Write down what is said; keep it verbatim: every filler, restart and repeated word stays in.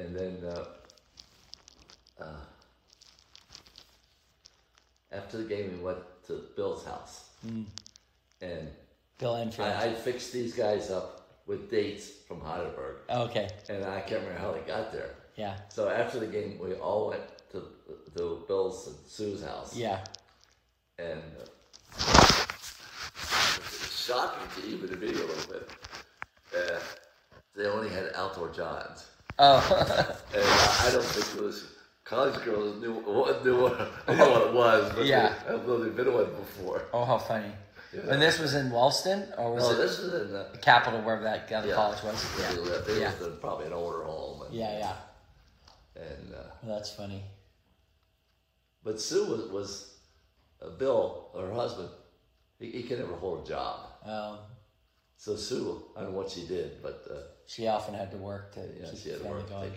and then uh, uh, after the game, we went to Bill's house, mm. and Bill Enfield. I, I fixed these guys up with dates from Heidelberg. Okay. And I can't remember how they got there. Yeah. So after the game, we all went to to Bill's and Sue's house. Yeah. And uh, it's shocking to even to me a little bit. Uh, they only had outdoor johns. Oh. And I don't think it was college girls knew what knew what, knew what it was. But Yeah. They, although they've been to one before. Oh, how funny. Yeah. And this was in Wellston, or was No, it this was in the the Capital, wherever that other yeah, college was? where Yeah. they lived. They Yeah. lived in probably an older home. And, Yeah, yeah. And uh, Well, that's funny. but Sue was, was uh, Bill, her husband. He, he could never hold a job. Um, So Sue, I don't know what she did, but uh, she often had to work to yeah, keep she the had to family work to going. take